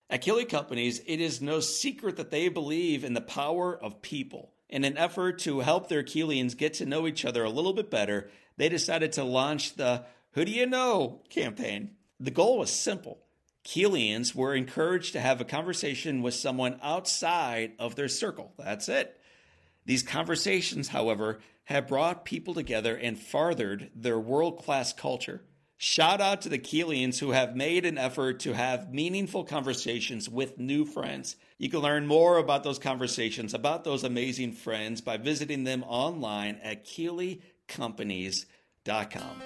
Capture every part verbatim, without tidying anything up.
At Keeley Companies, it is no secret that they believe in the power of people. In an effort to help their Keelians get to know each other a little bit better, they decided to launch the Who Do You Know campaign. The goal was simple. Keelians were encouraged to have a conversation with someone outside of their circle. That's it. These conversations, however, have brought people together and furthered their world-class culture. Shout out to the Keelians who have made an effort to have meaningful conversations with new friends. You can learn more about those conversations, about those amazing friends, by visiting them online at keeley companies dot com.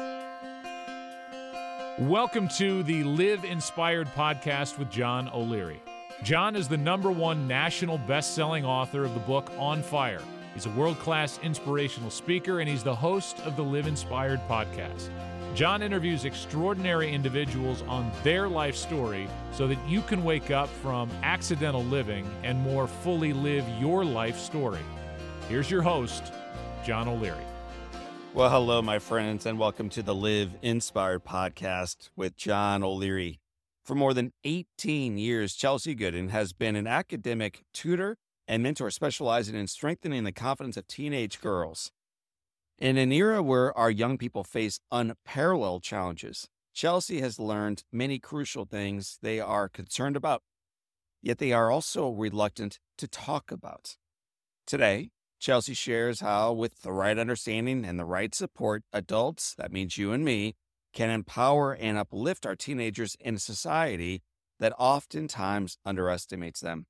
Welcome to the Live Inspired podcast with John O'Leary. John is the number one national best-selling author of the book On Fire. He's a world-class inspirational speaker, and he's the host of the Live Inspired podcast. John interviews extraordinary individuals on their life story so that you can wake up from accidental living and more fully live your life story. Here's your host, John O'Leary. Well, hello, my friends, and welcome to the Live Inspired podcast with John O'Leary. For more than eighteen years, Chelsea Gooden has been an academic tutor and mentor specializing in strengthening the confidence of teenage girls. In an era where our young people face unparalleled challenges, Chelsea has learned many crucial things they are concerned about, yet they are also reluctant to talk about. Today, Chelsea shares how, with the right understanding and the right support, adults, that means you and me, can empower and uplift our teenagers in a society that oftentimes underestimates them.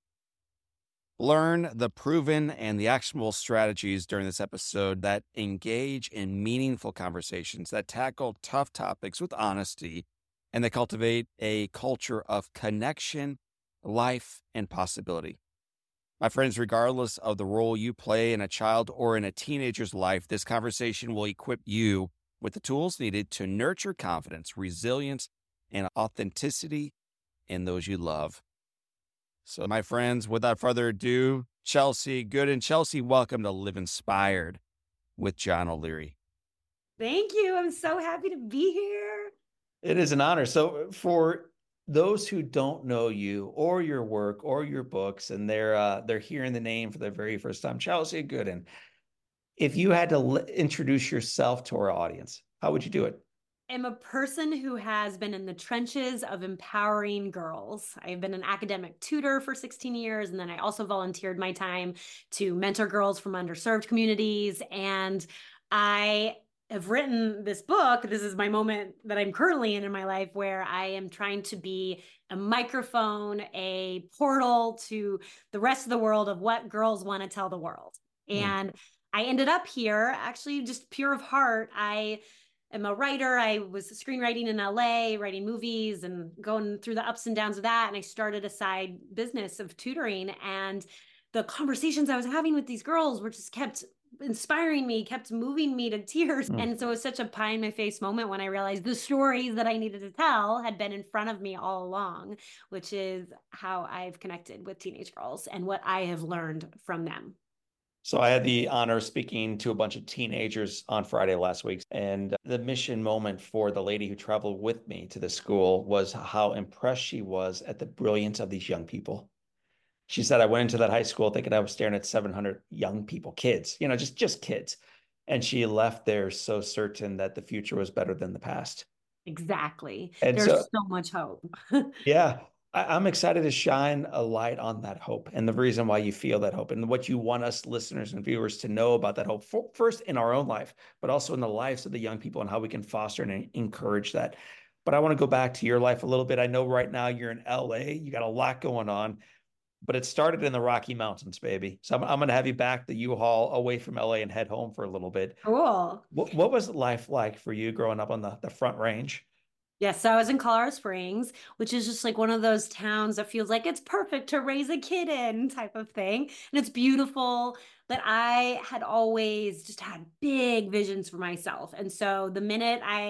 Learn the proven and the actionable strategies during this episode that engage in meaningful conversations, that tackle tough topics with honesty, and that cultivate a culture of connection, life, and possibility. My friends, regardless of the role you play in a child or in a teenager's life, this conversation will equip you with the tools needed to nurture confidence, resilience, and authenticity in those you love. So, my friends, without further ado, Chelsea Gooden. Chelsea, welcome to Live Inspired with John O'Leary. Thank you. I'm so happy to be here. It is an honor. So, for those who don't know you or your work or your books, and they're uh, they're hearing the name for the very first time, Chelsea Gooden, if you had to l- introduce yourself to our audience, how would you do it? I'm a person who has been in the trenches of empowering girls. I've been an academic tutor for sixteen years, and then I also volunteered my time to mentor girls from underserved communities. And I have written this book. This is my moment that I'm currently in in my life, where I am trying to be a microphone, a portal to the rest of the world of what girls want to tell the world. Mm. And I ended up here actually just pure of heart. I I'm a writer. I was screenwriting in L A, writing movies and going through the ups and downs of that. And I started a side business of tutoring. And the conversations I was having with these girls were just kept inspiring me, kept moving me to tears. Mm. And so it was such a pie in my face moment when I realized the stories that I needed to tell had been in front of me all along, which is how I've connected with teenage girls and what I have learned from them. So I had the honor of speaking to a bunch of teenagers on Friday last week. And the mission moment for the lady who traveled with me to the school was how impressed she was at the brilliance of these young people. She said, I went into that high school thinking I was staring at seven hundred young people, kids, you know, just, just kids. And she left there so certain that the future was better than the past. Exactly. And There's so, so much hope. Yeah. I'm excited to shine a light on that hope and the reason why you feel that hope and what you want us listeners and viewers to know about that hope, for, first in our own life, but also in the lives of the young people and how we can foster and encourage that. But I want to go back to your life a little bit. I know right now you're in L A, you got a lot going on, but it started in the Rocky Mountains, baby. So I'm, I'm going to have you back the U-Haul away from L A and head home for a little bit. Cool. What, what was life like for you growing up on the, the Front Range? Yes, yeah, so I was in Colorado Springs, which is just like one of those towns that feels like it's perfect to raise a kid in type of thing. And it's beautiful, but I had always just had big visions for myself. And so the minute I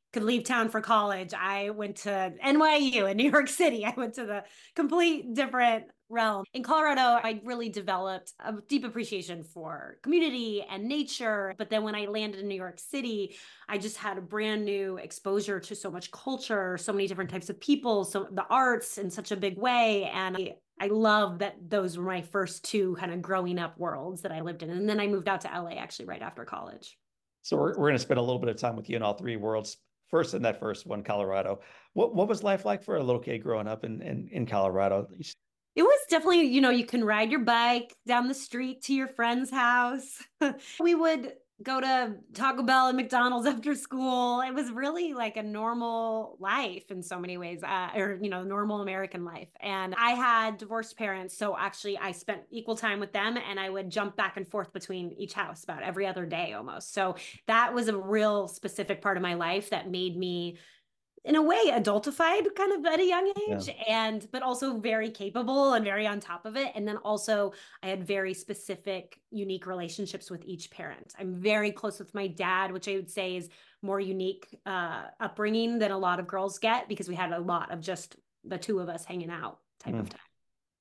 could leave town for college, I went to N Y U in New York City. I went to the complete different realm. In Colorado, I really developed a deep appreciation for community and nature. But then when I landed in New York City, I just had a brand new exposure to so much culture, so many different types of people, so the arts in such a big way. And I, I love that those were my first two kind of growing up worlds that I lived in. And then I moved out to L A actually right after college. So we're, we're going to spend a little bit of time with you in all three worlds. First, in that first one, Colorado. What what was life like for a little kid growing up in, in, in Colorado? It was definitely, you know, you can ride your bike down the street to your friend's house. We would go to Taco Bell and McDonald's after school. It was really like a normal life in so many ways, uh, or, you know, normal American life. And I had divorced parents. So actually I spent equal time with them, and I would jump back and forth between each house about every other day almost. So that was a real specific part of my life that made me, in a way, adultified kind of at a young age, yeah. and but also very capable and very on top of it. And then also I had very specific, unique relationships with each parent. I'm very close with my dad, which I would say is more unique uh, upbringing than a lot of girls get, because we had a lot of just the two of us hanging out type mm. of time.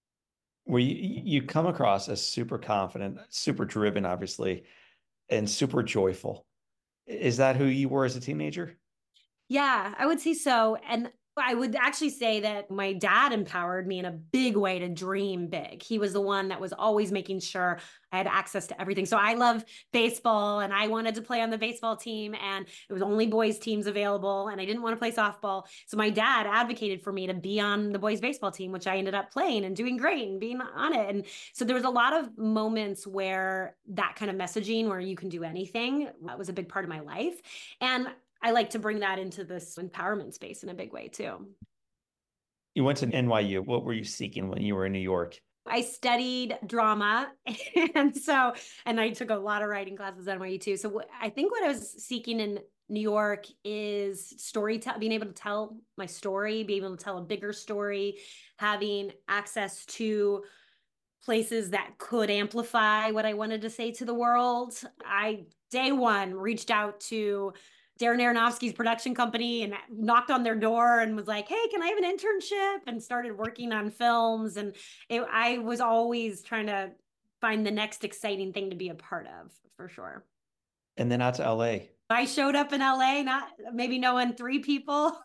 Where you, you come across as super confident, super driven, obviously, and super joyful. Is that who you were as a teenager? Yeah, I would say so. And I would actually say that my dad empowered me in a big way to dream big. He was the one that was always making sure I had access to everything. So I love baseball, and I wanted to play on the baseball team, and it was only boys teams available, and I didn't want to play softball. So my dad advocated for me to be on the boys baseball team, which I ended up playing and doing great and being on it. And so there was a lot of moments where that kind of messaging, where you can do anything, that was a big part of my life. And I like to bring that into this empowerment space in a big way too. You went to N Y U. What were you seeking when you were in New York? I studied drama. And so, and I took a lot of writing classes at N Y U too. So I think what I was seeking in New York is storytelling, being able to tell my story, being able to tell a bigger story, having access to places that could amplify what I wanted to say to the world. I, day one, reached out to Darren Aronofsky's production company and knocked on their door and was like, hey, can I have an internship? And started working on films. And it, I was always trying to find the next exciting thing to be a part of, for sure. And then out to L A. I showed up in L A, not maybe knowing three people.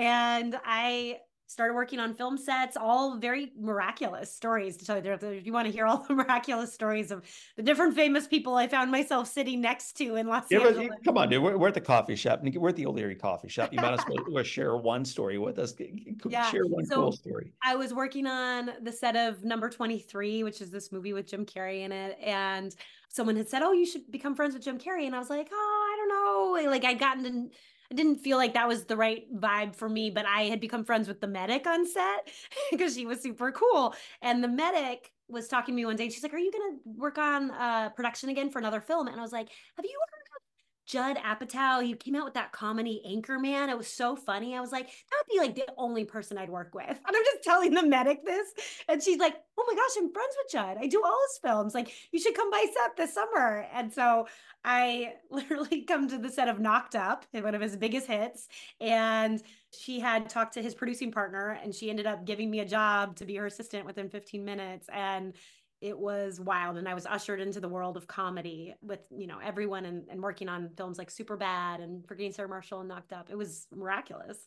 And I started working on film sets, all very miraculous stories to tell you. If you want to hear all the miraculous stories of the different famous people I found myself sitting next to in Los yeah, Angeles. But, come on, dude. We're, we're at the coffee shop. We're at the O'Leary coffee shop. You might as well share one story with us. Yeah. Share one so cool story. I was working on the set of Number twenty-three, which is this movie with Jim Carrey in it. And someone had said, oh, you should become friends with Jim Carrey. And I was like, oh, I don't know. Like I'd gotten to... I didn't feel like that was the right vibe for me, but I had become friends with the medic on set because she was super cool. And the medic was talking to me one day. She's like, are you going to work on uh, production again for another film? And I was like, have you heard of Judd Apatow? He came out with that comedy Anchorman. It was so funny. I was like, that would be like the only person I'd work with. And I'm just telling the medic this. And she's like, oh my gosh, I'm friends with Judd. I do all his films. Like, you should come by set this summer. And so I literally come to the set of Knocked Up, one of his biggest hits. And she had talked to his producing partner, and she ended up giving me a job to be her assistant within fifteen minutes. And it was wild. And I was ushered into the world of comedy with, you know, everyone, and, and working on films like Superbad and Forgetting Sarah Marshall and Knocked Up. It was miraculous.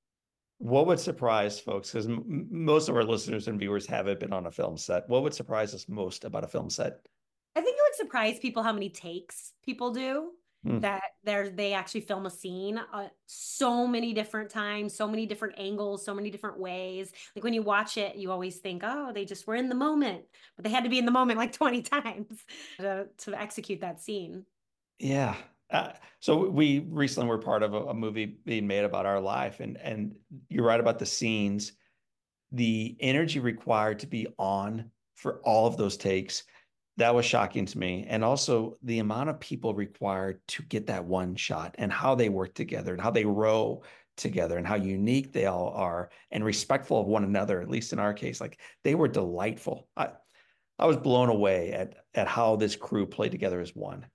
What would surprise folks, because m- most of our listeners and viewers haven't been on a film set. What would surprise us most about a film set? I think it would surprise people how many takes people do. Mm. That they're, they actually film a scene uh, so many different times, so many different angles, so many different ways. Like when you watch it, you always think, oh, they just were in the moment, but they had to be in the moment like twenty times to, to execute that scene. Yeah. Uh, so we recently were part of a, a movie being made about our life, and, and you're right about the scenes, the energy required to be on for all of those takes. That was shocking to me. And also the amount of people required to get that one shot, and how they work together, and how they row together, and how unique they all are, and respectful of one another, at least in our case. Like, they were delightful. I, I was blown away at, at how this crew played together as one.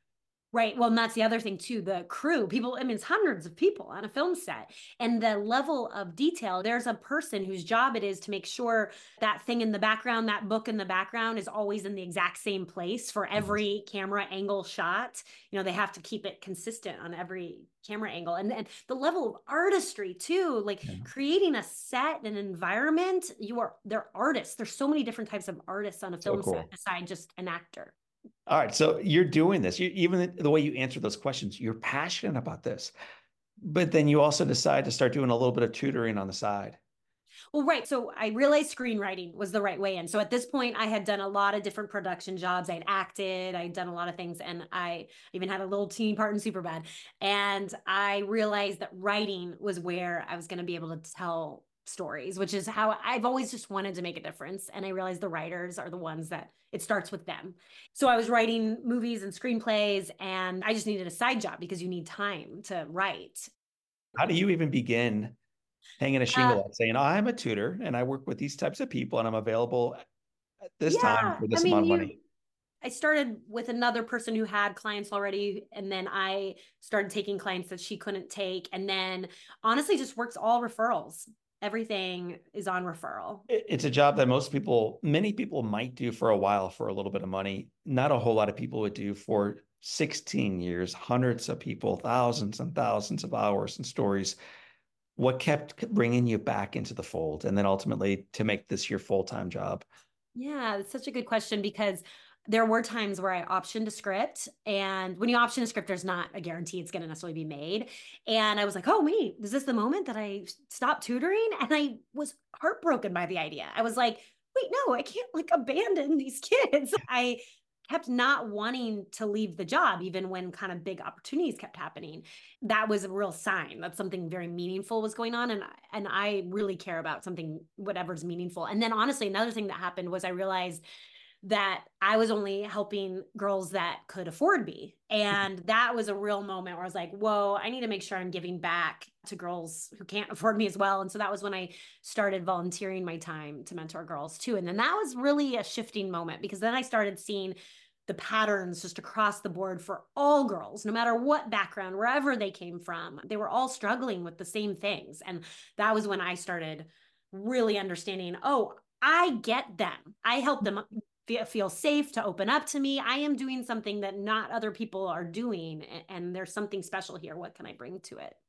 Right. Well, and that's the other thing too. The crew, people, I mean, it's hundreds of people on a film set, and the level of detail. There's a person whose job it is to make sure that thing in the background, that book in the background is always in the exact same place for every camera angle shot. You know, they have to keep it consistent on every camera angle. And then the level of artistry too, like Yeah. creating a set, an environment, you are, they're artists. There's so many different types of artists on a So film cool. set beside just an actor. All right. So you're doing this. You, even the way you answer those questions, you're passionate about this. But then you also decide to start doing a little bit of tutoring on the side. Well, right. So I realized screenwriting was the right way in. So at this point, I had done a lot of different production jobs. I'd acted, I'd done a lot of things, and I even had a little teeny part in Superbad. And I realized that writing was where I was going to be able to tell stories, which is how I've always just wanted to make a difference. And I realized the writers are the ones that it starts with them. So I was writing movies and screenplays, and I just needed a side job because you need time to write. How do you even begin hanging a shingle Uh, out saying, I'm a tutor and I work with these types of people and I'm available at this time yeah, for I this amount mean, of you money? I started with another person who had clients already, and then I started taking clients that she couldn't take. And then honestly, just works all referrals. Everything is on referral. It's a job that most people, many people might do for a while for a little bit of money. Not a whole lot of people would do for sixteen years, hundreds of people, thousands and thousands of hours and stories. What kept bringing you back into the fold and then ultimately to make this your full-time job? Yeah, that's such a good question because there were times where I optioned a script, and when you option a script, there's not a guarantee it's going to necessarily be made. And I was like, oh, wait, is this the moment that I stopped tutoring? And I was heartbroken by the idea. I was like, wait, no, I can't like abandon these kids. I kept not wanting to leave the job, even when kind of big opportunities kept happening. That was a real sign that something very meaningful was going on. And, and I really care about something, whatever's meaningful. And then honestly, another thing that happened was I realized that I was only helping girls that could afford me. And that was a real moment where I was like, whoa, I need to make sure I'm giving back to girls who can't afford me as well. And so that was when I started volunteering my time to mentor girls too. And then that was really a shifting moment because then I started seeing the patterns just across the board for all girls, no matter what background, wherever they came from. They were all struggling with the same things. And that was when I started really understanding, oh, I get them. I help them feel safe to open up to me. I am doing something that not other people are doing, and there's something special here. What can I bring to it?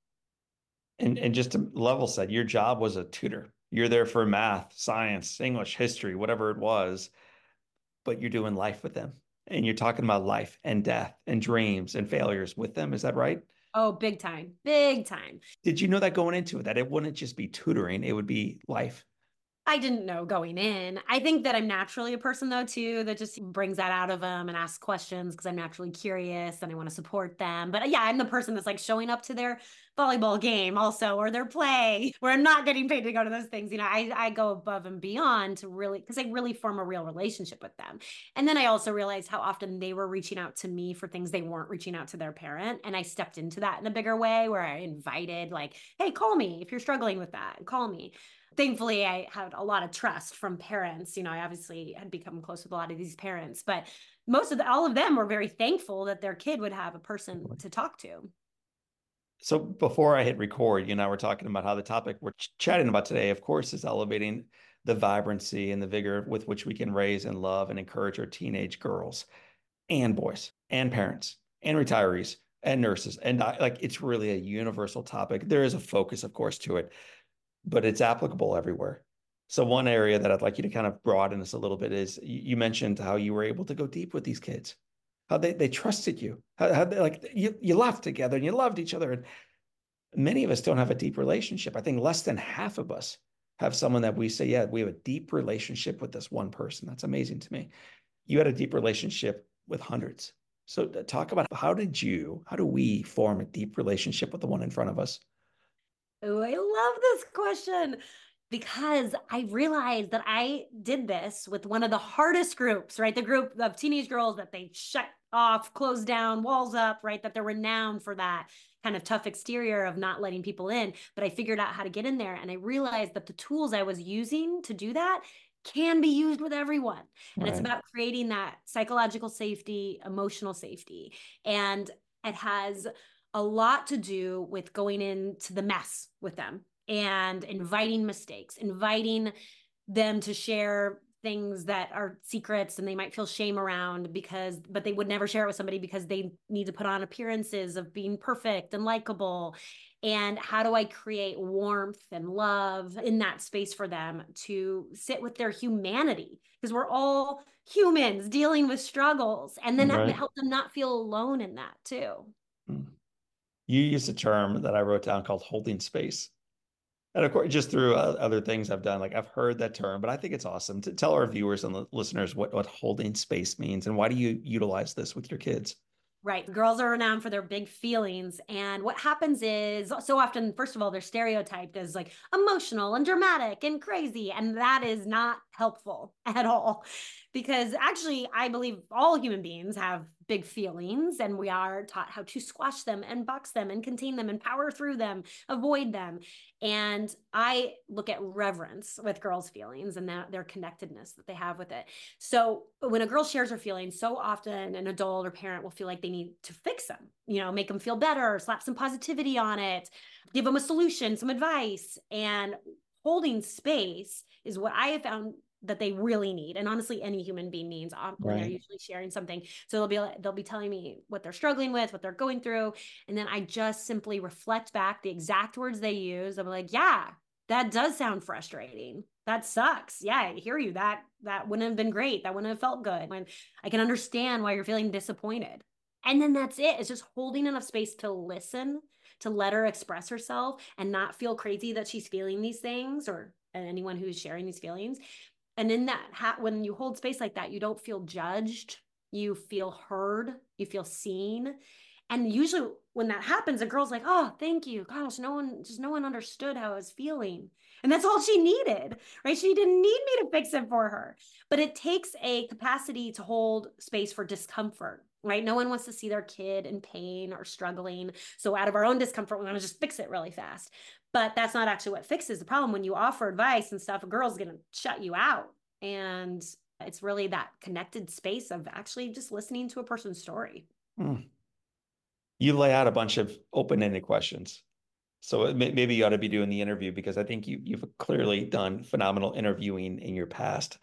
And, and just to level set, your job was a tutor. You're there for math, science, English, history, whatever it was, but you're doing life with them. And you're talking about life and death and dreams and failures with them. Is that right? Oh, big time, big time. Did you know that going into it, that it wouldn't just be tutoring, it would be life? I didn't know going in. I think that I'm naturally a person though too that just brings that out of them and asks questions because I'm naturally curious and I want to support them. But yeah, I'm the person that's like showing up to their volleyball game also or their play where I'm not getting paid to go to those things. You know, I I go above and beyond to really because I really form a real relationship with them. And then I also realized how often they were reaching out to me for things they weren't reaching out to their parent. And I stepped into that in a bigger way where I invited like, hey, call me if you're struggling with that. Call me. Thankfully, I had a lot of trust from parents. You know, I obviously had become close with a lot of these parents, but most of the, all of them were very thankful that their kid would have a person to talk to. So before I hit record, you and I were talking about how the topic we're ch- chatting about today, of course, is elevating the vibrancy and the vigor with which we can raise and love and encourage our teenage girls and boys and parents and retirees and nurses. And like, it's really a universal topic. There is a focus, of course, to it, but it's applicable everywhere. So one area that I'd like you to kind of broaden this a little bit is you mentioned how you were able to go deep with these kids, how they, they trusted you, how, how they like you, you laughed together and you loved each other. And many of us don't have a deep relationship. I think less than half of us have someone that we say, yeah, we have a deep relationship with this one person. That's amazing to me. You had a deep relationship with hundreds. So talk about how did you, how do we form a deep relationship with the one in front of us? Oh, I love this question because I realized that I did this with one of the hardest groups, right? The group of teenage girls that they shut off, closed down, walls up, right? That they're renowned for that kind of tough exterior of not letting people in. But I figured out how to get in there. And I realized that the tools I was using to do that can be used with everyone. And Right. it's about creating that psychological safety, emotional safety. And it has a lot to do with going into the mess with them and inviting mistakes, inviting them to share things that are secrets and they might feel shame around because, but they would never share it with somebody because they need to put on appearances of being perfect and likable. And how do I create warmth and love in that space for them to sit with their humanity? Because we're all humans dealing with struggles, and then Right. help them not feel alone in that too. You used a term that I wrote down called holding space. And of course, just through uh, other things I've done, like I've heard that term, but I think it's awesome to tell our viewers and listeners what, what holding space means and why do you utilize this with your kids? Right. Girls are renowned for their big feelings. And what happens is so often, first of all, they're stereotyped as like emotional and dramatic and crazy. And that is not helpful at all. Because actually, I believe all human beings have big feelings and we are taught how to squash them and box them and contain them and power through them, avoid them. And I look at reverence with girls' feelings and that, their connectedness that they have with it. So when a girl shares her feelings, so often an adult or parent will feel like they need to fix them, you know, make them feel better, slap some positivity on it, give them a solution, some advice. And holding space is what I have found that they really need. And honestly, any human being needs when right. they're usually sharing something. So they'll be, they'll be telling me what they're struggling with, what they're going through. And then I just simply reflect back the exact words they use. I'm like, yeah, that does sound frustrating. That sucks. Yeah, I hear you. That, that wouldn't have been great. That wouldn't have felt good. When I can understand why you're feeling disappointed. And then that's it. It's just holding enough space to listen, to let her express herself and not feel crazy that she's feeling these things, or anyone who's sharing these feelings. And in that, when you hold space like that, you don't feel judged, you feel heard, you feel seen. And usually when that happens, a girl's like, oh, thank you. Gosh, no one, just no one understood how I was feeling. And that's all she needed, right? She didn't need me to fix it for her. But it takes a capacity to hold space for discomfort, right? No one wants to see their kid in pain or struggling. So out of our own discomfort, we want to just fix it really fast. But that's not actually what fixes the problem. When you offer advice and stuff, a girl's going to shut you out. And it's really that connected space of actually just listening to a person's story. Hmm. You lay out a bunch of open-ended questions. So maybe you ought to be doing the interview because I think you, you've clearly done phenomenal interviewing in your past.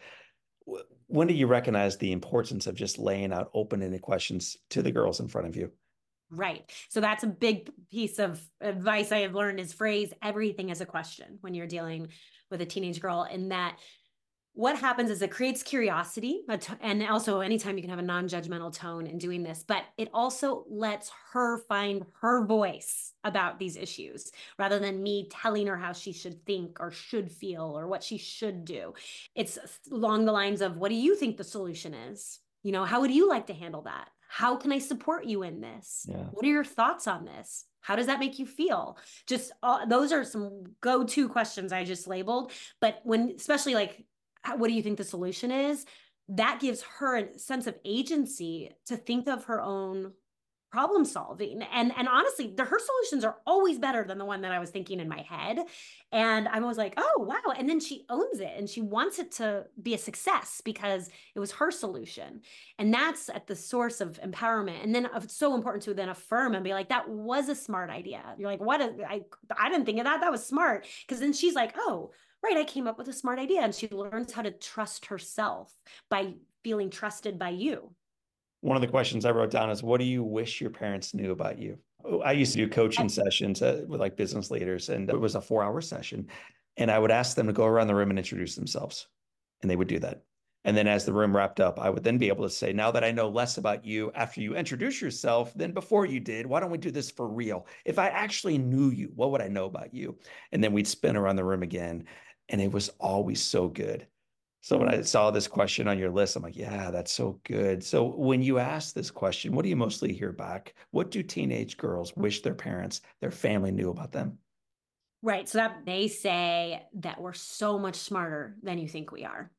When do you recognize the importance of just laying out open-ended questions to the girls in front of you? Right. So that's a big piece of advice I have learned is phrase everything as a question when you're dealing with a teenage girl. And that what happens is it creates curiosity, and also anytime you can have a non-judgmental tone in doing this, but it also lets her find her voice about these issues rather than me telling her how she should think or should feel or what she should do. It's along the lines of, what do you think the solution is? You know, how would you like to handle that? How can I support you in this? Yeah. What are your thoughts on this? How does that make you feel? Just uh, those are some go-to questions I just labeled. But when, especially like, what do you think the solution is? That gives her a sense of agency to think of her own problem solving. And, and honestly, the, her solutions are always better than the one that I was thinking in my head. And I was like, oh, wow. And then she owns it and she wants it to be a success because it was her solution. And that's at the source of empowerment. And then it's so important to then affirm and be like, that was a smart idea. You're like, what? A, I, I didn't think of that. That was smart. Because then she's like, oh, right, I came up with a smart idea. And she learns how to trust herself by feeling trusted by you. One of the questions I wrote down is, what do you wish your parents knew about you? I used to do coaching sessions uh, with like business leaders, and it was a four hour session. And I would ask them to go around the room and introduce themselves. And they would do that. And then as the room wrapped up, I would then be able to say, now that I know less about you after you introduce yourself than before you did, why don't we do this for real? If I actually knew you, what would I know about you? And then we'd spin around the room again. And it was always so good. So when I saw this question on your list, I'm like, yeah, that's so good. So when you ask this question, what do you mostly hear back? What do teenage girls wish their parents, their family knew about them? Right. So that they say that we're so much smarter than you think we are.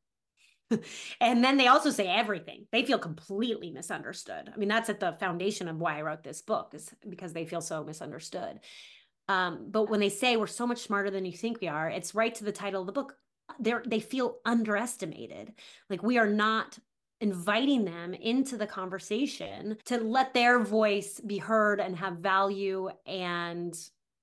And then they also say everything. They feel completely misunderstood. I mean, that's at the foundation of why I wrote this book, is because they feel so misunderstood. Um, but when they say we're so much smarter than you think we are, it's right to the title of the book. they're, they feel underestimated. Like we are not inviting them into the conversation to let their voice be heard and have value. And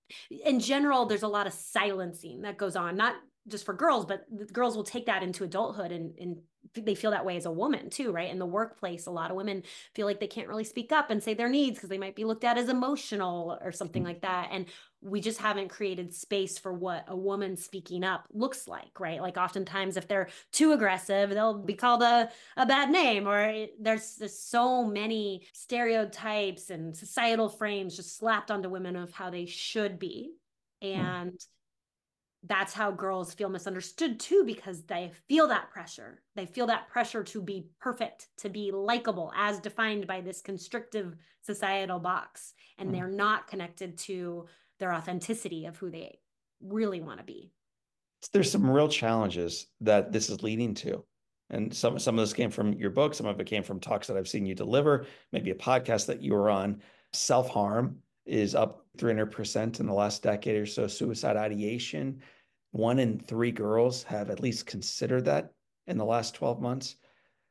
in general, there's a lot of silencing that goes on, not just for girls, but girls will take that into adulthood, and, and they feel that way as a woman too, right? In the workplace, a lot of women feel like they can't really speak up and say their needs because they might be looked at as emotional or something like that. And we just haven't created space for what a woman speaking up looks like, right? Like oftentimes if they're too aggressive, they'll be called a, a bad name, or there's, there's so many stereotypes and societal frames just slapped onto women of how they should be. And mm. that's how girls feel misunderstood too, because they feel that pressure. They feel that pressure to be perfect, to be likable as defined by this constrictive societal box. And mm. they're not connected to their authenticity of who they really want to be. There's some real challenges that this is leading to. And some, some of this came from your book. Some of it came from talks that I've seen you deliver, maybe a podcast that you were on. Self-harm is up three hundred percent in the last decade or so. Suicide ideation, one in three girls have at least considered that in the last twelve months.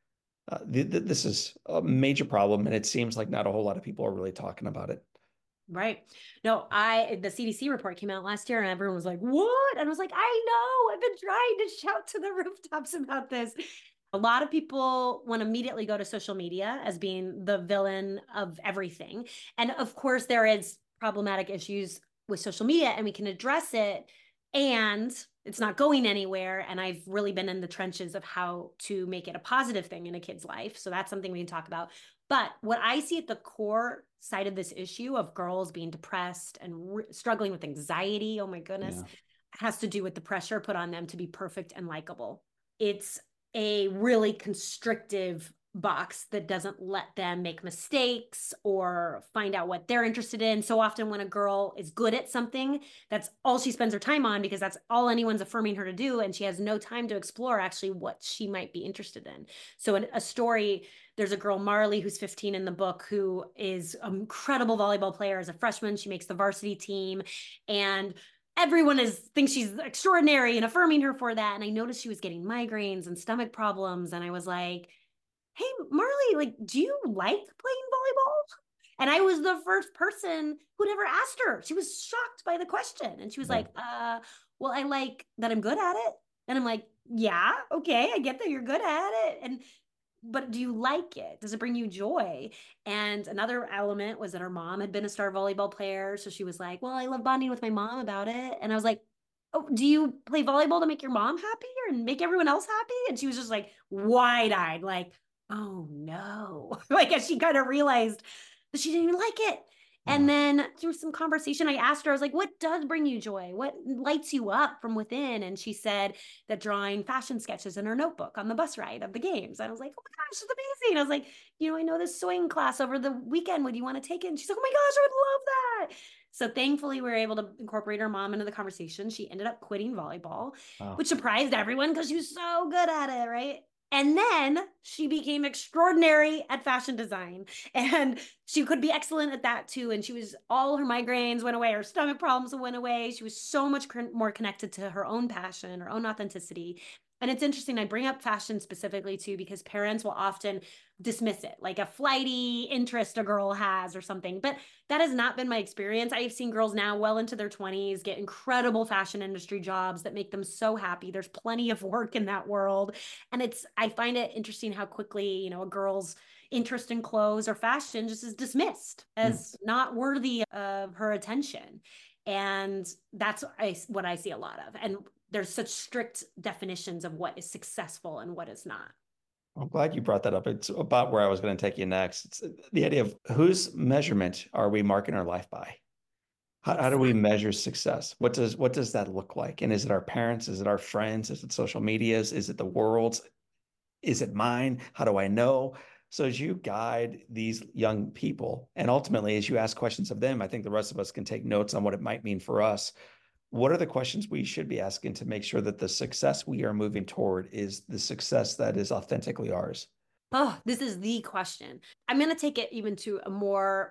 Uh, th- th- this is a major problem, and it seems like not a whole lot of people are really talking about it. Right. No, I, the C D C report came out last year and everyone was like, what? And I was like, I know, I've been trying to shout to the rooftops about this. A lot of people want to immediately go to social media as being the villain of everything. And of course, there is problematic issues with social media, and we can address it, and it's not going anywhere. And I've really been in the trenches of how to make it a positive thing in a kid's life. So that's something we can talk about. But what I see at the core side of this issue of girls being depressed and re- struggling with anxiety, oh my goodness, yeah. has to do with the pressure put on them to be perfect and likable. It's a really constrictive box that doesn't let them make mistakes or find out what they're interested in. So often when a girl is good at something, that's all she spends her time on, because that's all anyone's affirming her to do. And she has no time to explore actually what she might be interested in. So in a story, there's a girl, Marley, who's fifteen in the book, who is an incredible volleyball player as a freshman. She makes the varsity team, and everyone is thinks she's extraordinary and affirming her for that. And I noticed she was getting migraines and stomach problems. And I was like, hey, Marley, like, do you like playing volleyball? And I was the first person who'd ever asked her. She was shocked by the question. And she was yeah. like, uh, well, I like that I'm good at it. And I'm like, yeah, okay, I get that you're good at it. And but do you like it? Does it bring you joy? And another element was that her mom had been a star volleyball player. So she was like, well, I love bonding with my mom about it. And I was like, oh, do you play volleyball to make your mom happier and make everyone else happy? And she was just like wide-eyed, like, oh no. Like, as she kind of realized that she didn't even like it. And then through some conversation, I asked her, I was like, what does bring you joy? What lights you up from within? And she said that drawing fashion sketches in her notebook on the bus ride of the games. And I was like, oh my gosh, it's amazing. I was like, you know, I know this sewing class over the weekend. Would you want to take it? And she's like, oh my gosh, I would love that. So thankfully, we were able to incorporate her mom into the conversation. She ended up quitting volleyball, wow. which surprised everyone because she was so good at it, right? And then she became extraordinary at fashion design, and she could be excellent at that too. And she was, all her migraines went away, her stomach problems went away. She was so much more connected to her own passion, her own authenticity. And it's interesting, I bring up fashion specifically too, because parents will often dismiss it, like a flighty interest a girl has or something. But that has not been my experience. I've seen girls now well into their twenties get incredible fashion industry jobs that make them so happy. There's plenty of work in that world. And it's, I find it interesting how quickly, you know, a girl's interest in clothes or fashion just is dismissed as mm. not worthy of her attention. And that's what I see a lot of. And there's such strict definitions of what is successful and what is not. I'm glad you brought that up. It's about where I was going to take you next. It's the idea of whose measurement are we marking our life by? How, exactly. how do we measure success? What does what does that look like? And is it our parents? Is it our friends? Is it social medias? Is it the world's? Is it mine? How do I know? So as you guide these young people, and ultimately as you ask questions of them, I think the rest of us can take notes on what it might mean for us. What are the questions we should be asking to make sure that the success we are moving toward is the success that is authentically ours? Oh, this is the question. I'm going to take it even to a more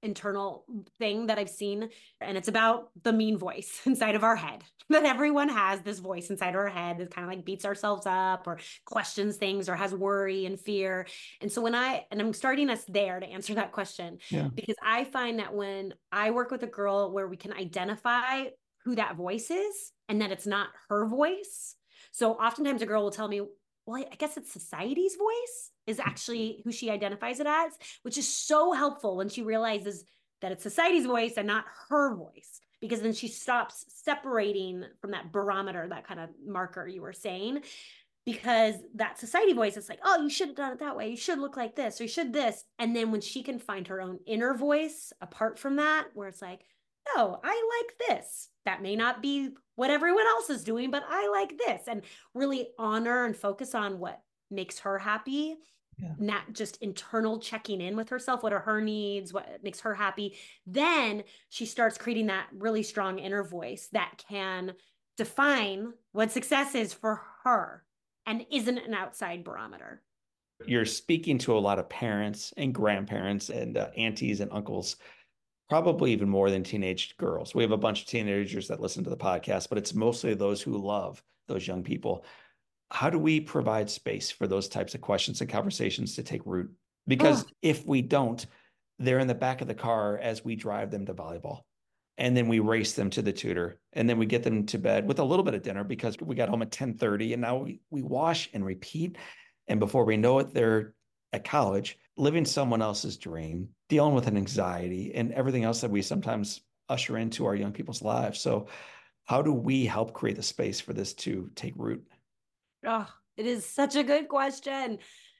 internal thing that I've seen, and it's about the mean voice inside of our head. That everyone has this voice inside our head that kind of like beats ourselves up or questions things or has worry and fear. And so when I, and I'm starting us there to answer that question, Yeah. because I find that when I work with a girl where we can identify who that voice is and that it's not her voice. So oftentimes a girl will tell me, well, I guess it's society's voice is actually who she identifies it as, which is so helpful when she realizes that it's society's voice and not her voice, because then she stops separating from that barometer, that kind of marker you were saying, because that society voice is like, oh, you should have done it that way. You should look like this, or you should this. And then when she can find her own inner voice apart from that, where it's like, no, I like this. That may not be what everyone else is doing, but I like this, and really honor and focus on what makes her happy. Yeah. Not just internal checking in with herself. What are her needs? What makes her happy? Then she starts creating that really strong inner voice that can define what success is for her and isn't an outside barometer. You're speaking to a lot of parents and grandparents and uh, aunties and uncles, probably even more than teenage girls. We have a bunch of teenagers that listen to the podcast, but it's mostly those who love those young people. How do we provide space for those types of questions and conversations to take root? Because oh. if we don't, they're in the back of the car as we drive them to volleyball. And then we race them to the tutor. And then we get them to bed with a little bit of dinner because we got home at ten thirty. And now we, we wash and repeat. And before we know it, they're at college, living someone else's dream, dealing with an anxiety and everything else that we sometimes usher into our young people's lives. So how do we help create the space for this to take root? Oh, it is such a good question.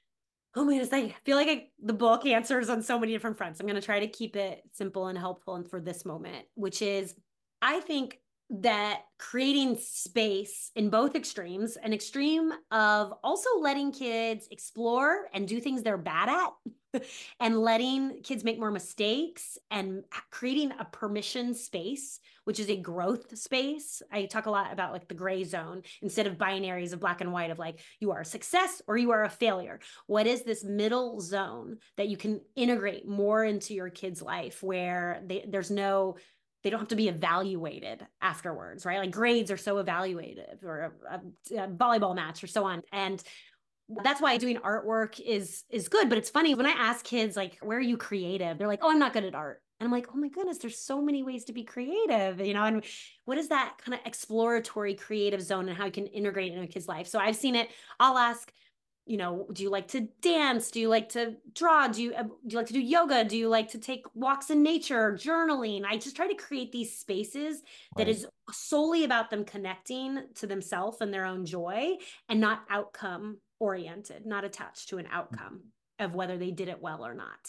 Oh my goodness, I feel like I, the book answers on so many different fronts. I'm going to try to keep it simple and helpful and for this moment, which is, I think that creating space in both extremes, an extreme of also letting kids explore and do things they're bad at and letting kids make more mistakes and creating a permission space, which is a growth space. I talk a lot about like the gray zone instead of binaries of black and white of like, you are a success or you are a failure. What is this middle zone that you can integrate more into your kid's life where they, there's no, they don't have to be evaluated afterwards, right? Like grades are so evaluative, or a, a, a volleyball match or so on. And that's why doing artwork is, is good. But it's funny when I ask kids, like, where are you creative? They're like, oh, I'm not good at art. And I'm like, oh my goodness, there's so many ways to be creative, you know? And what is that kind of exploratory creative zone and how you can integrate it in a kid's life? So I've seen it. I'll ask, you know, do you like to dance? Do you like to draw? Do you, uh, do you like to do yoga? Do you like to take walks in nature, journaling? I just try to create these spaces that right. is solely about them connecting to themselves and their own joy and not outcome oriented, not attached to an outcome of whether they did it well or not.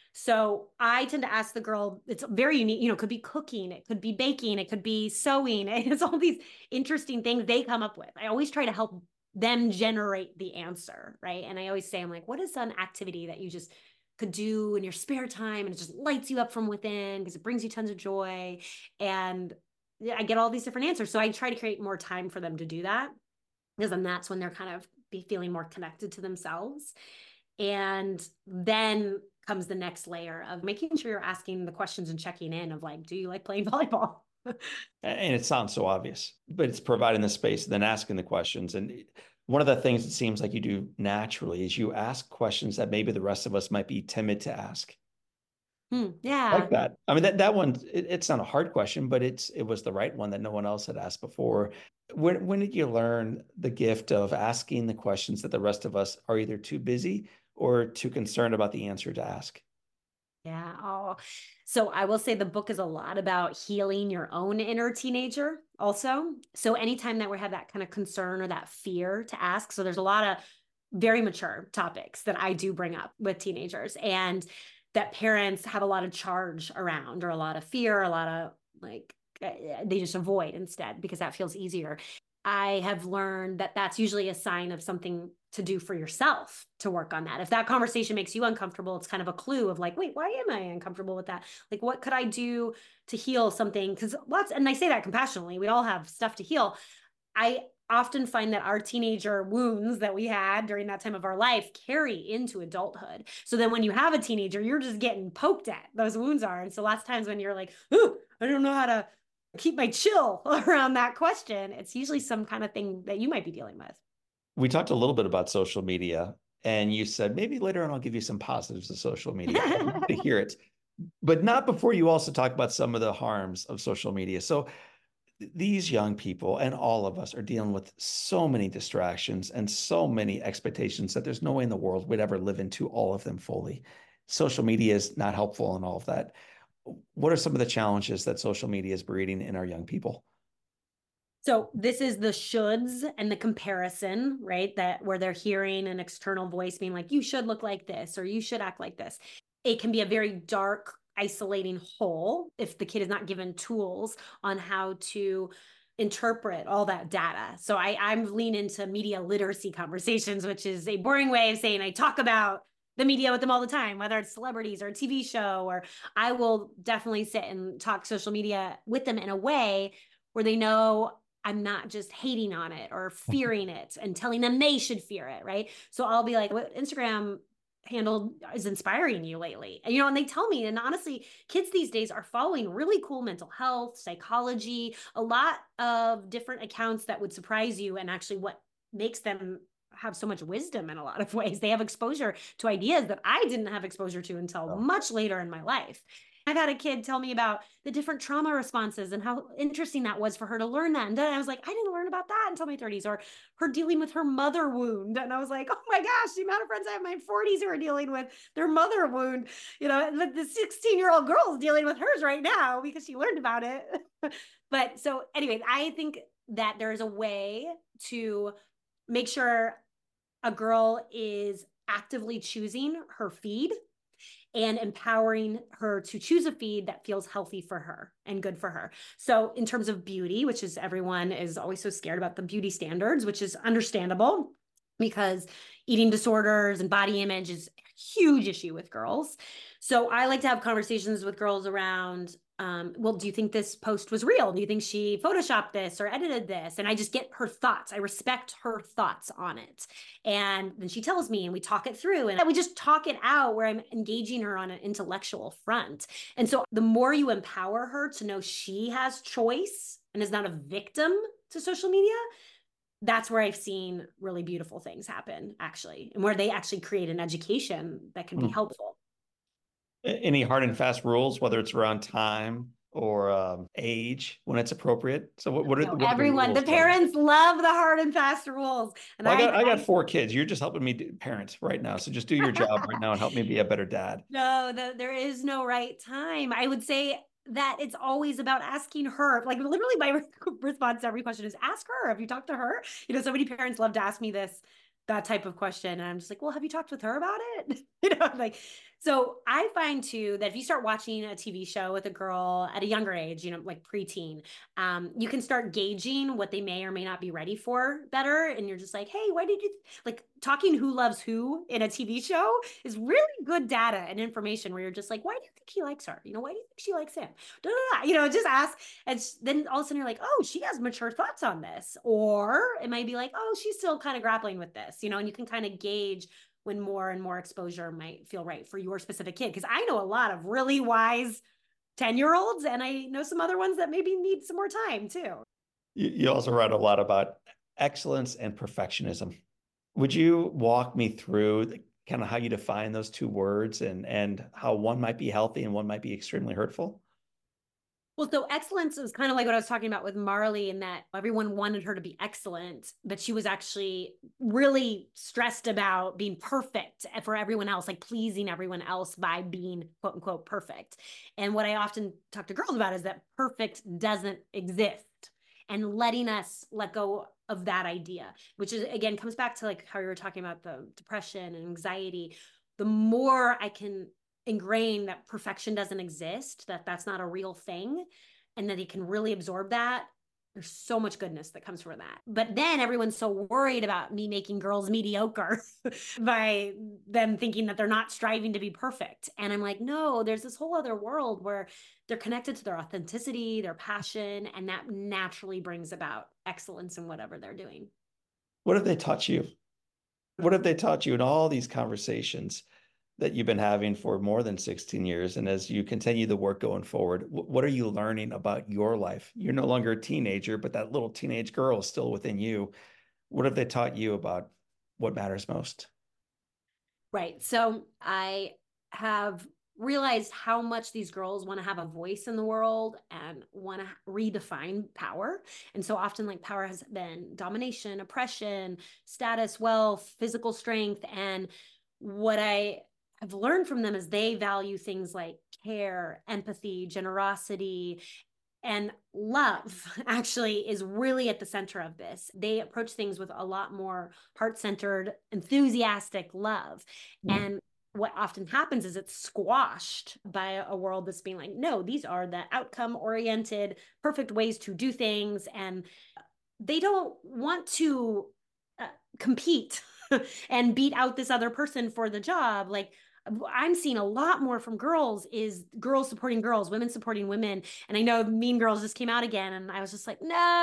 So I tend to ask the girl, it's very unique, you know, it could be cooking, it could be baking, it could be sewing. It's all these interesting things they come up with. I always try to help them generate the answer, right? And I always say, I'm like, what is an activity that you just could do in your spare time and it just lights you up from within because it brings you tons of joy? And I get all these different answers. So I try to create more time for them to do that, because then that's when they're kind of be feeling more connected to themselves. And then comes the next layer of making sure you're asking the questions and checking in of like, do you like playing volleyball? And it sounds so obvious, but it's providing the space and then asking the questions. And one of the things it seems like you do naturally is you ask questions that maybe the rest of us might be timid to ask. Hmm, yeah. Like that. I mean, that, that one, it, it's not a hard question, but it's, it was the right one that no one else had asked before. When, when did you learn the gift of asking the questions that the rest of us are either too busy or too concerned about the answer to ask? Yeah. Oh, so I will say the book is a lot about healing your own inner teenager also. So anytime that we have that kind of concern or that fear to ask, so there's a lot of very mature topics that I do bring up with teenagers and that parents have a lot of charge around or a lot of fear, a lot of like, they just avoid instead because that feels easier. I have learned that that's usually a sign of something to do for yourself to work on that. If that conversation makes you uncomfortable, it's kind of a clue of like, wait, why am I uncomfortable with that? Like, what could I do to heal something? Because lots, and I say that compassionately, we all have stuff to heal. I often find that our teenager wounds that we had during that time of our life carry into adulthood. So then when you have a teenager, you're just getting poked at, those wounds are. And so lots of times when you're like, ooh, I don't know how to keep my chill around that question, it's usually some kind of thing that you might be dealing with. We talked a little bit about social media, and you said maybe later on I'll give you some positives of social media. I'd love to hear it, but not before you also talk about some of the harms of social media. So these young people and all of us are dealing with so many distractions and so many expectations that there's no way in the world we'd ever live into all of them fully. Social media is not helpful in all of that. What are some of the challenges that social media is breeding in our young people? So this is the shoulds and the comparison, right? That where they're hearing an external voice being like, you should look like this, or you should act like this. It can be a very dark, isolating hole if the kid is not given tools on how to interpret all that data. So I, I'm lean into media literacy conversations, which is a boring way of saying I talk about the media with them all the time, whether it's celebrities or a T V show, or I will definitely sit and talk social media with them in a way where they know I'm not just hating on it or fearing it and telling them they should fear it, right? So I'll be like, what Instagram handle is inspiring you lately? And, you know, and they tell me, and honestly, kids these days are following really cool mental health, psychology, a lot of different accounts that would surprise you, and actually what makes them have so much wisdom in a lot of ways. They have exposure to ideas that I didn't have exposure to until oh. much later in my life. I've had a kid tell me about the different trauma responses and how interesting that was for her to learn that. And then I was like, I didn't learn about that until my thirties, or her dealing with her mother wound. And I was like, oh my gosh, the amount of friends I have in my forties who are dealing with their mother wound, you know, the sixteen year old girl is dealing with hers right now because she learned about it. But so anyways, I think that there's a way to make sure a girl is actively choosing her feed and empowering her to choose a feed that feels healthy for her and good for her. So in terms of beauty, which is everyone is always so scared about the beauty standards, which is understandable because eating disorders and body image is a huge issue with girls. So I like to have conversations with girls around, um, well, do you think this post was real? Do you think she photoshopped this or edited this? And I just get her thoughts. I respect her thoughts on it. And then she tells me and we talk it through, and we just talk it out where I'm engaging her on an intellectual front. And so the more you empower her to know she has choice and is not a victim to social media, that's where I've seen really beautiful things happen, actually, and where they actually create an education that can be mm. helpful. Any hard and fast rules, whether it's around time or um, age when it's appropriate? So what, what are, no, what are everyone, the, the parents like? Love the hard and fast rules. And well, I, got, I, I got four kids. You're just helping me do, parent right now. So just do your job right now and help me be a better dad. No, the, there is no right time. I would say that it's always about asking her. Like literally my response to every question is ask her. Have you talked to her? You know, so many parents love to ask me this, that type of question. And I'm just like, well, have you talked with her about it? You know, like, so I find too, that if you start watching a T V show with a girl at a younger age, you know, like preteen, um, you can start gauging what they may or may not be ready for better. And you're just like, hey, why did you, like talking who loves who in a T V show is really good data and information where you're just like, why do you think he likes her? You know, why do you think she likes him? Da, da, da. You know, just ask. And then all of a sudden you're like, oh, she has mature thoughts on this. Or it might be like, oh, she's still kind of grappling with this, you know, and you can kind of gauge when more and more exposure might feel right for your specific kid. Because I know a lot of really wise ten year olds, and I know some other ones that maybe need some more time too. You, you also write a lot about excellence and perfectionism. Would you walk me through the, kind of how you define those two words and, and how one might be healthy and one might be extremely hurtful? Well, so excellence was kind of like what I was talking about with Marley, in that everyone wanted her to be excellent, but she was actually really stressed about being perfect for everyone else, like pleasing everyone else by being quote unquote perfect. And what I often talk to girls about is that perfect doesn't exist, and letting us let go of that idea, which is, again, comes back to like how you were talking about the depression and anxiety. The more I can ingrain that perfection doesn't exist, that that's not a real thing, and that he can really absorb that, There's so much goodness that comes from that. But then everyone's so worried about me making girls mediocre by them thinking that they're not striving to be perfect. And I'm like, no, there's this whole other world where they're connected to their authenticity, their passion, and that naturally brings about excellence in whatever they're doing. What have they taught you? What have they taught you in all these conversations that you've been having for more than sixteen years? And as you continue the work going forward, what are you learning about your life? You're no longer a teenager, but that little teenage girl is still within you. What have they taught you about what matters most? Right. So I have realized how much these girls want to have a voice in the world and want to redefine power. And so often, like, power has been domination, oppression, status, wealth, physical strength. And what I have learned from them is they value things like care, empathy, generosity, and love actually is really at the center of this. They approach things with a lot more heart-centered, enthusiastic love. Mm. And what often happens is it's squashed by a world that's being like, no, these are the outcome-oriented, perfect ways to do things. And they don't want to uh, compete and beat out this other person for the job. Like, I'm seeing a lot more from girls is girls supporting girls, women supporting women. And I know Mean Girls just came out again. And I was just like,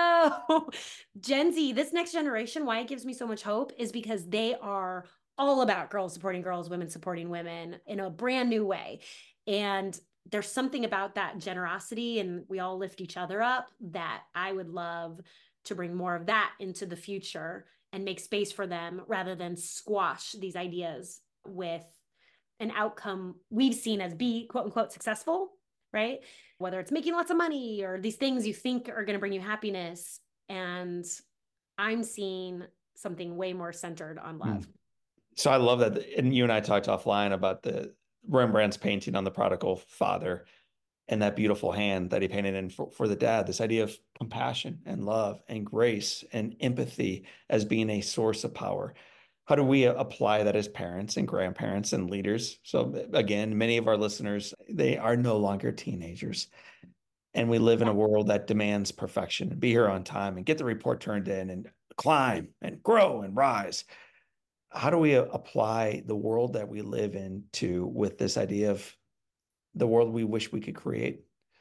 no, Gen Z, this next generation, why it gives me so much hope is because they are all about girls supporting girls, women supporting women in a brand new way. And there's something about that generosity, and we all lift each other up, that I would love to bring more of that into the future and make space for them rather than squash these ideas with an outcome we've seen as be quote unquote successful, right? Whether it's making lots of money or these things you think are going to bring you happiness. And I'm seeing something way more centered on love. Mm. So I love that. And you and I talked offline about the Rembrandt's painting on the prodigal father and that beautiful hand that he painted in for, for the dad, this idea of compassion and love and grace and empathy as being a source of power. How do we apply that as parents and grandparents and leaders? So again, many of our listeners, they are no longer teenagers. And we live in a world that demands perfection, and be here on time and get the report turned in and climb and grow and rise. How do we apply the world that we live in to with this idea of the world we wish we could create?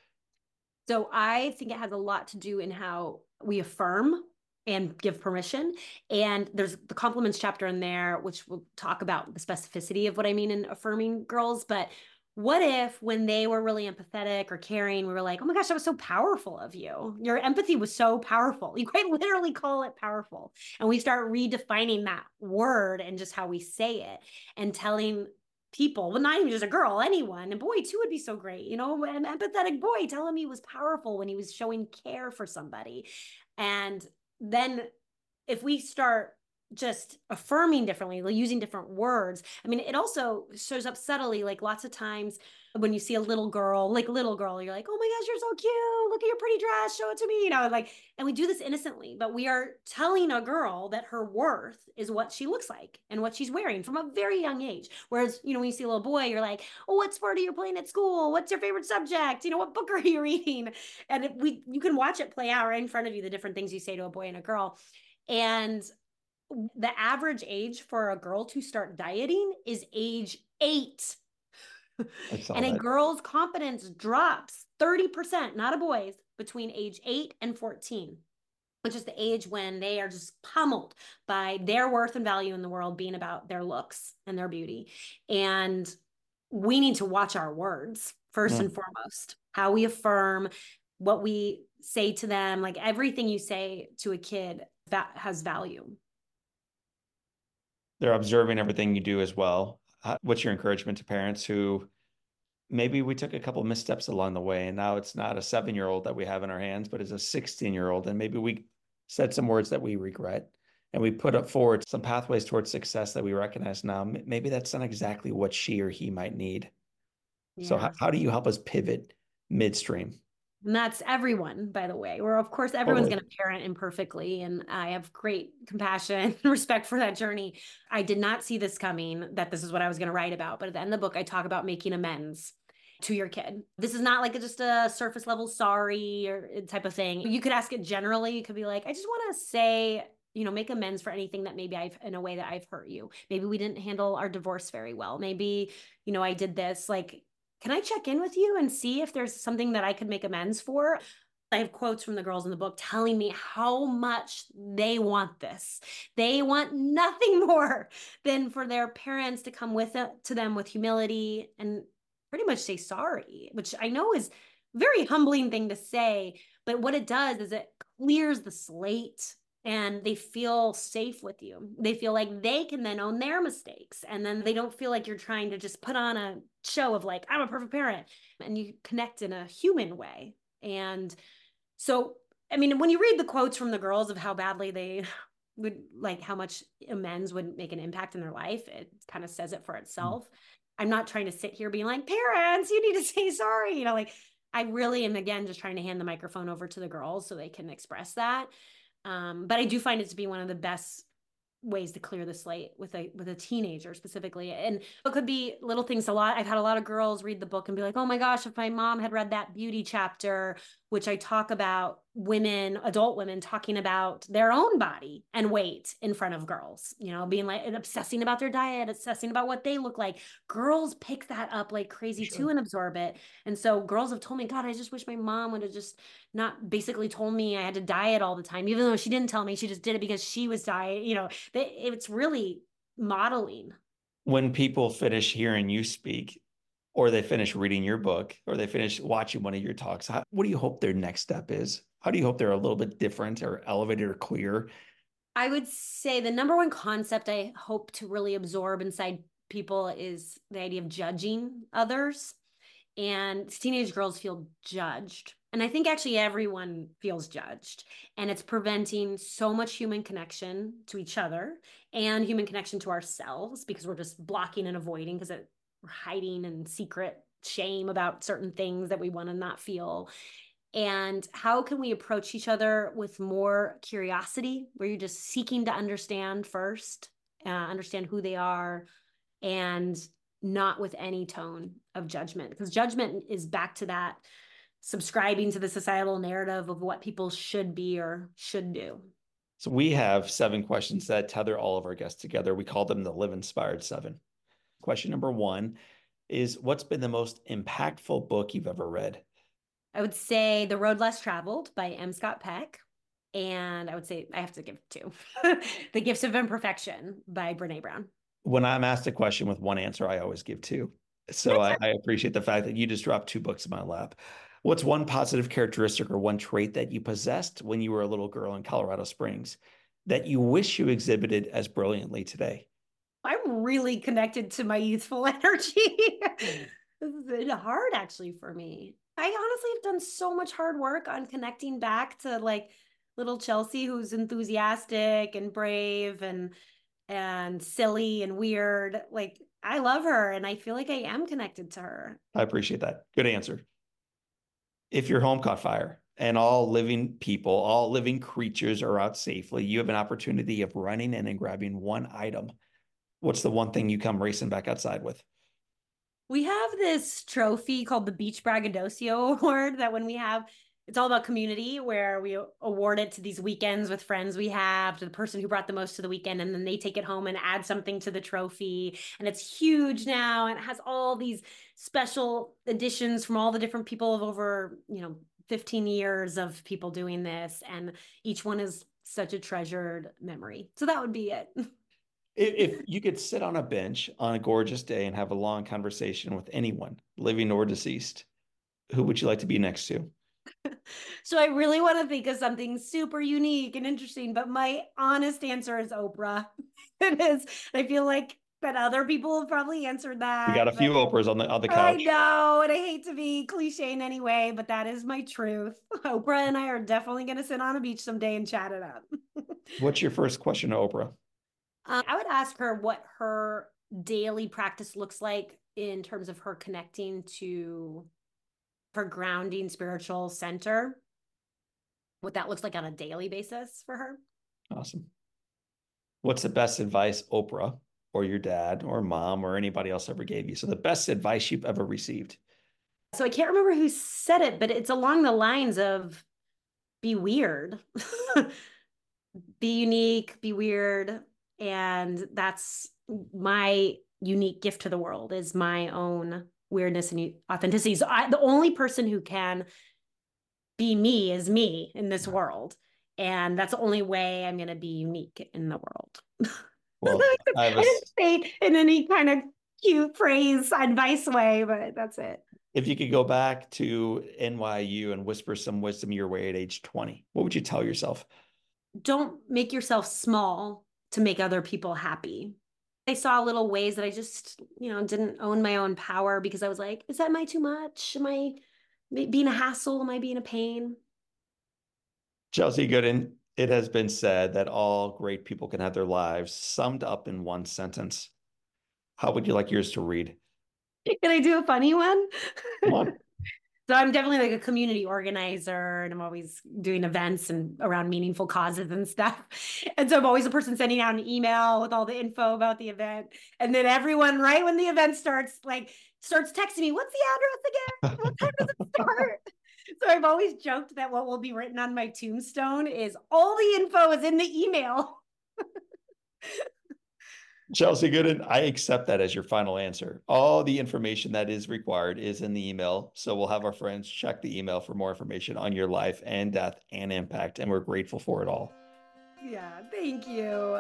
So I think it has a lot to do in how we affirm and give permission. And there's the compliments chapter in there, which will talk about the specificity of what I mean in affirming girls. But what if when they were really empathetic or caring, we were like, oh my gosh, that was so powerful of you. Your empathy was so powerful. You quite literally call it powerful. And we start redefining that word and just how we say it and telling people, well, not even just a girl, anyone, and boy too would be so great. You know, an empathetic boy, tell him he was powerful when he was showing care for somebody. And then if we start just affirming differently, like using different words, I mean, it also shows up subtly. Like lots of times when you see a little girl, like little girl, you're like, oh my gosh, you're so cute. Look at your pretty dress. Show it to me. You know, like, and we do this innocently, but we are telling a girl that her worth is what she looks like and what she's wearing from a very young age. Whereas, you know, when you see a little boy, you're like, oh, what sport are you playing at school? What's your favorite subject? You know, what book are you reading? And it, we, you can watch it play out right in front of you, the different things you say to a boy and a girl. And the average age for a girl to start dieting is age eight. And a that. girl's confidence drops thirty percent, not a boy's, between age eight and fourteen, which is the age when they are just pummeled by their worth and value in the world being about their looks and their beauty. And we need to watch our words first mm. and foremost, how we affirm, what we say to them, like everything you say to a kid that has value. They're observing everything you do as well. What's your encouragement to parents who maybe we took a couple of missteps along the way and now it's not a seven-year-old that we have in our hands, but it's a sixteen-year-old, and maybe we said some words that we regret and we put up forward some pathways towards success that we recognize now. Maybe that's not exactly what she or he might need. Yeah. So how, how do you help us pivot midstream? And that's everyone, by the way. Where of course everyone's totally. going to parent imperfectly, and I have great compassion and respect for that journey. I did not see this coming, that this is what I was going to write about, but at the end of the book, I talk about making amends to your kid. This is not like a, just a surface level sorry or type of thing. You could ask it generally. You could be like, I just want to say, you know, make amends for anything that maybe I've, in a way that I've hurt you. Maybe we didn't handle our divorce very well. Maybe, you know, I did this. Like, can I check in with you and see if there's something that I could make amends for? I have quotes from the girls in the book telling me how much they want this. They want nothing more than for their parents to come with it, to them with humility and pretty much say sorry, which I know is a very humbling thing to say. But what it does is it clears the slate and they feel safe with you. They feel like they can then own their mistakes. And then they don't feel like you're trying to just put on a show of like, I'm a perfect parent. And you connect in a human way. And so, I mean, when you read the quotes from the girls of how badly they would, like how much amends would make an impact in their life, it kind of says it for itself. Mm. I'm not trying to sit here being like, parents, you need to say sorry. You know, like I really am, again, just trying to hand the microphone over to the girls so they can express that. Um, but I do find it to be one of the best ways to clear the slate with a with a teenager specifically. And it could be little things. A lot I've had a lot of girls read the book and be like, oh my gosh, if my mom had read that beauty chapter, which I talk about women, adult women talking about their own body and weight in front of girls, you know, being like and obsessing about their diet, obsessing about what they look like. Girls pick that up like crazy sure. too and absorb it. And so girls have told me, God, I just wish my mom would have just not basically told me I had to diet all the time, even though she didn't tell me, she just did it because she was diet, you know, it's really modeling. When people finish hearing you speak, or they finish reading your book, or they finish watching one of your talks, how, what do you hope their next step is? How do you hope they're a little bit different or elevated or clear? I would say the number one concept I hope to really absorb inside people is the idea of judging others. And teenage girls feel judged. And I think actually everyone feels judged. And it's preventing so much human connection to each other and human connection to ourselves because we're just blocking and avoiding because we're hiding and secret shame about certain things that we want to not feel. And how can we approach each other with more curiosity, where you're just seeking to understand first, uh, understand who they are, and not with any tone of judgment, because judgment is back to that subscribing to the societal narrative of what people should be or should do. So we have seven questions that tether all of our guests together. We call them the Live Inspired Seven. Question number one is, what's been the most impactful book you've ever read? I would say The Road Less Traveled by M. Scott Peck. And I would say I have to give two. The Gifts of Imperfection by Brene Brown. When I'm asked a question with one answer, I always give two. So I, I appreciate the fact that you just dropped two books in my lap. What's one positive characteristic or one trait that you possessed when you were a little girl in Colorado Springs that you wish you exhibited as brilliantly today? I'm really connected to my youthful energy. This has been hard actually for me. I honestly have done so much hard work on connecting back to like little Chelsea, who's enthusiastic and brave and and silly and weird. Like, I love her and I feel like I am connected to her. I appreciate that. Good answer. If your home caught fire and all living people, all living creatures are out safely, you have an opportunity of running in and grabbing one item. What's the one thing you come racing back outside with? We have this trophy called the Beach Braggadocio Award that when we have, it's all about community, where we award it to these weekends with friends we have, to the person who brought the most to the weekend, and then they take it home and add something to the trophy. And it's huge now, and it has all these special editions from all the different people of over, you know, fifteen years of people doing this. And each one is such a treasured memory. So that would be it. If you could sit on a bench on a gorgeous day and have a long conversation with anyone, living or deceased, who would you like to be next to? So I really want to think of something super unique and interesting, but my honest answer is Oprah. It is. I feel like that other people have probably answered that. We got a few Oprahs on the on the couch. I know, and I hate to be cliche in any way, but that is my truth. Oprah and I are definitely going to sit on a beach someday and chat it up. What's your first question to Oprah? Um, I would ask her what her daily practice looks like in terms of her connecting to her grounding spiritual center, what that looks like on a daily basis for her. Awesome. What's the best advice Oprah or your dad or mom or anybody else ever gave you? So the best advice you've ever received? So I can't remember who said it, but it's along the lines of be weird, be unique, be weird. And that's my unique gift to the world, is my own weirdness and authenticity. So I, the only person who can be me is me in this world. And that's the only way I'm going to be unique in the world. Well, I, I didn't say it in any kind of cute phrase, advice way, but that's it. If you could go back to N Y U and whisper some wisdom your way at age twenty, what would you tell yourself? Don't make yourself small to make other people happy. I saw little ways that I just, you know, didn't own my own power because I was like, is that, am I too much? Am I being a hassle? Am I being a pain? Chelsea Gooden, it has been said that all great people can have their lives summed up in one sentence. How would you like yours to read? Can I do a funny one? Come on. So I'm definitely like a community organizer, and I'm always doing events and around meaningful causes and stuff. And so I'm always the person sending out an email with all the info about the event. And then everyone, right when the event starts, like starts texting me, what's the address again? What time does it start? So I've always joked that what will be written on my tombstone is all the info is in the email. Chelsea Gooden, I accept that as your final answer. All the information that is required is in the email. So we'll have our friends check the email for more information on your life and death and impact. And we're grateful for it all. Yeah, thank you.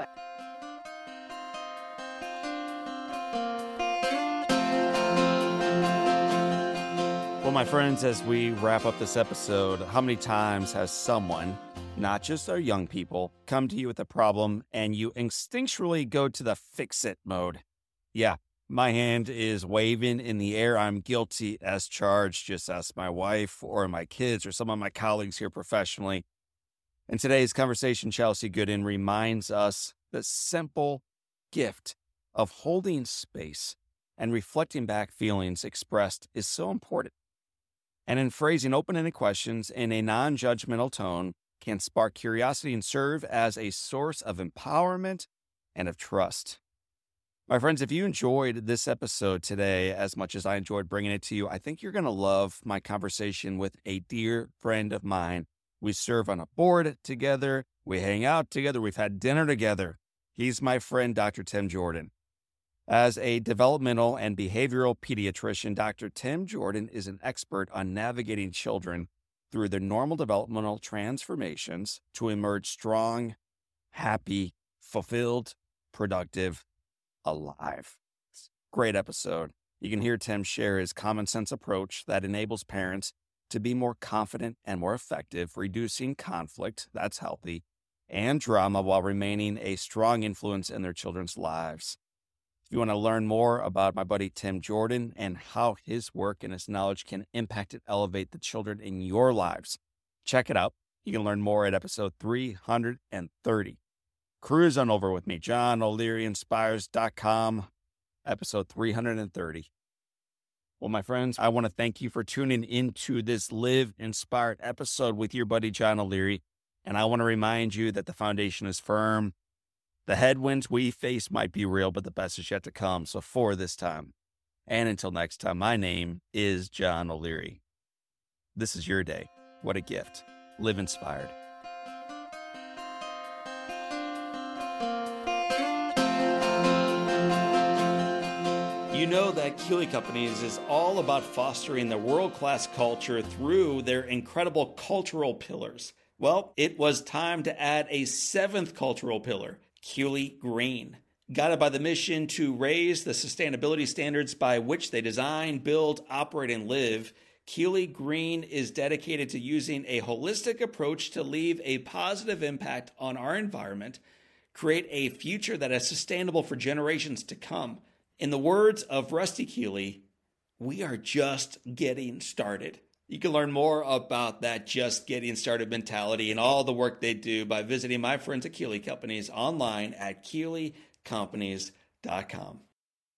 Well, my friends, as we wrap up this episode, how many times has someone, not just our young people, come to you with a problem and you instinctually go to the fix-it mode? Yeah, my hand is waving in the air. I'm guilty as charged. Just ask my wife or my kids or some of my colleagues here professionally. In today's conversation, Chelsea Gooden reminds us the simple gift of holding space and reflecting back feelings expressed is so important. And in phrasing open-ended questions in a non-judgmental tone can spark curiosity and serve as a source of empowerment and of trust. My friends, if you enjoyed this episode today as much as I enjoyed bringing it to you, I think you're going to love my conversation with a dear friend of mine. We serve on a board together. We hang out together. We've had dinner together. He's my friend, Doctor Tim Jordan. As a developmental and behavioral pediatrician, Doctor Tim Jordan is an expert on navigating children through their normal developmental transformations to emerge strong, happy, fulfilled, productive, alive. Great episode. You can hear Tim share his common sense approach that enables parents to be more confident and more effective, reducing conflict, that's healthy, and drama while remaining a strong influence in their children's lives. If you want to learn more about my buddy Tim Jordan and how his work and his knowledge can impact and elevate the children in your lives, check it out. You can learn more at episode three hundred thirty. Cruise on over with me, John O'Leary Inspires dot com, episode three hundred thirty. Well, my friends, I want to thank you for tuning into this Live Inspired episode with your buddy John O'Leary. And I want to remind you that the foundation is firm. The headwinds we face might be real, but the best is yet to come. So for this time, and until next time, my name is John O'Leary. This is your day. What a gift. Live inspired. You know that Keeley Companies is all about fostering the world-class culture through their incredible cultural pillars. Well, it was time to add a seventh cultural pillar, Keeley Green. Guided by the mission to raise the sustainability standards by which they design, build, operate, and live, Keeley Green is dedicated to using a holistic approach to leave a positive impact on our environment, create a future that is sustainable for generations to come. In the words of Rusty Keeley, we are just getting started. You can learn more about that just getting started mentality and all the work they do by visiting my friends at Keeley Companies online at keeley companies dot com.